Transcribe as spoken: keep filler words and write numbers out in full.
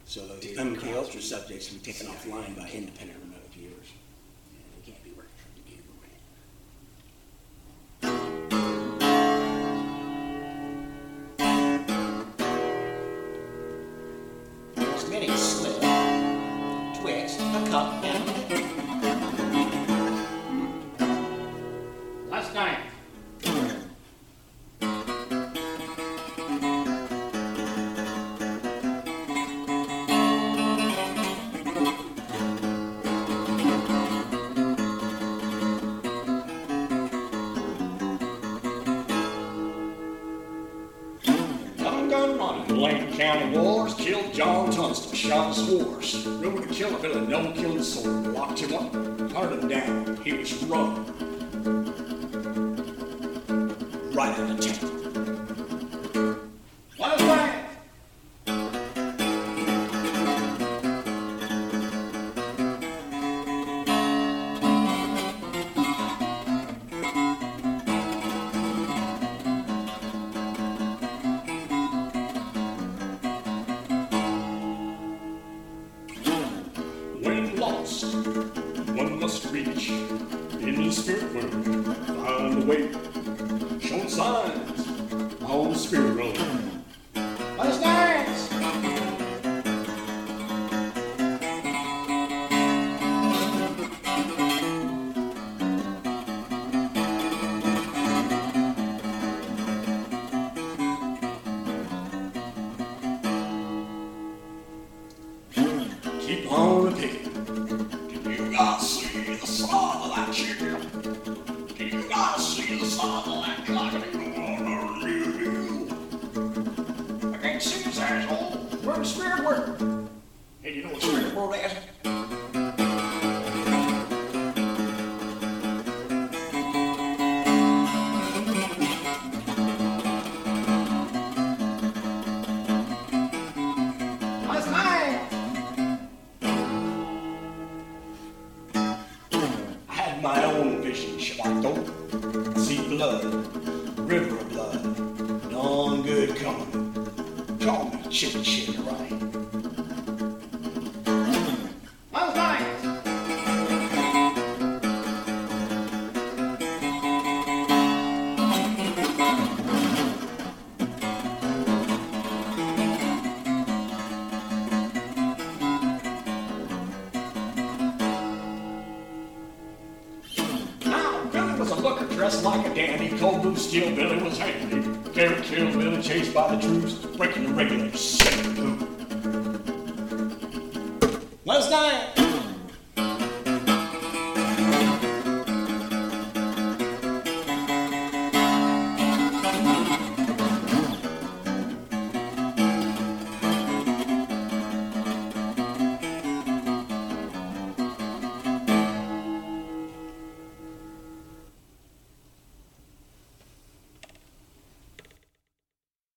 So those M K Ultra subjects were taken offline by independent remote viewers. Yeah, they can't be working from the computer, man. Spinning slip, twist, a cup, and Last night. Gun running, Lane County Wars, killed John Tunstall, shot his horse. Rumor to kill a villain, no killed his sword. Locked him up, hunted him down, he was run. Right out of town. Last night. When lost, one must reach in the spirit world, find a way, showing signs on the spirit road. Let's dance! Keep on repeating. Do you gotta see the side of that chicken? Do you gotta see the side of that cock? I can't see this asshole. Where's the spirit world? Hey, do you know what spirit world is? Last night. I had my own vision, Shabbato. See blood, river of blood, dawn good coming. Call me chicken shit, right? Last night. Now, Billy was a looker dressed like a dandy. Cold blue steel Billy was handy. Carrot killed Billy, chased by the troops, breaking the regulators. Say who? Last night.